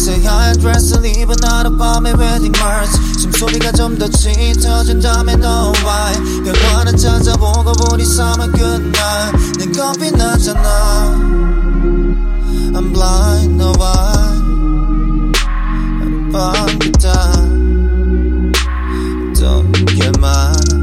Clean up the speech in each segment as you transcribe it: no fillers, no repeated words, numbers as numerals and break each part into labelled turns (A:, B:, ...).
A: 새하얀 드레스를 입은 하룻밤의 웨딩 마스 숨소리가 좀 더 짙어진 다음에 너와의 대화는 찾아보고 우리 삶은 끝나 내 겁이 나잖아 I'm blind 너와 하룻밤 기다 Don't get mad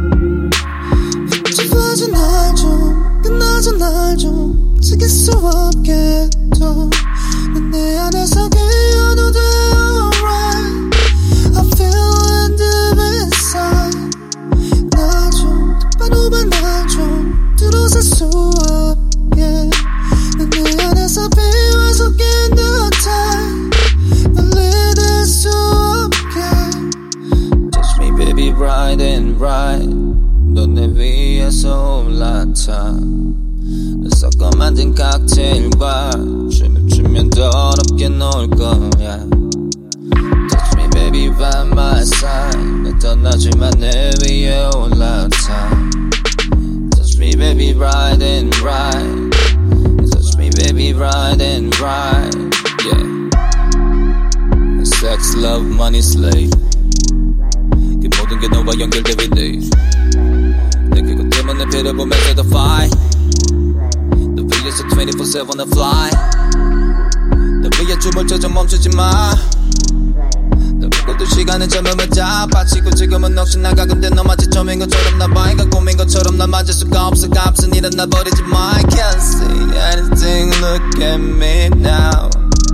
A: 좋아져 날 좀 끝나자 날 좀 지킬 수 없겠어 내 안에서 깨어도 돼 alright I feel it inside 나 좀 똑바로 봐 날 좀 들어설 수 없게 내 안에서 비워서 깬 듯한 날 잊을 수 없게 Touch me baby right and right 넌 내 위에서 올라타 섞어 만든 칵테일과 춤을 추면 더럽게 놀 거야 Touch me baby by my side 너 떠나지만 내 위에 올라타 Touch me baby right and right Touch me baby right and right Yeah Sex, love, money, slave 그 모든 게 너와 연결돼 with it 내 그것 때문에 빌어보면서 the fight 너 위에서 24/7 I fly 너 위에 춤을 춰 좀 멈추지 마 너 보고도 시간은 점점 맞아 빠지고 지금은 넋이 나가 근데 너 마치 처음인 것처럼 나 봐 이건 꿈인 것처럼 난 맞을 수가 없어 값은 일어나 버리지 마 I can't see anything look at me now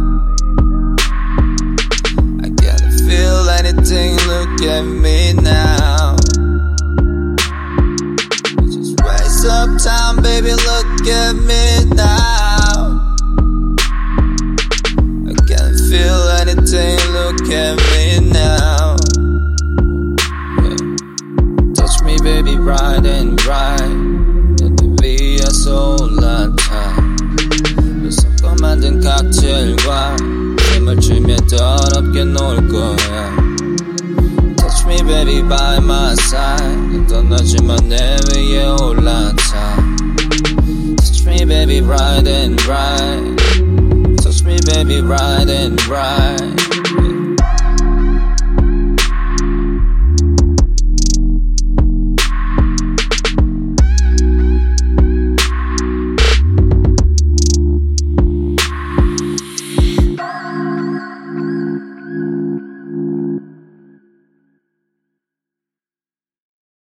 A: I can't feel anything look at me now Up time, baby, look at me now I can't feel anything, look at me now yeah. Touch me, baby, right and right 내 위에서 올라타 너 섞어 만든 칵테일과 춤을 추며 더럽게 놀 거야 Touch me baby by my side 떠나지만 내 위에 올라타 Touch me baby right and right Touch me baby right and right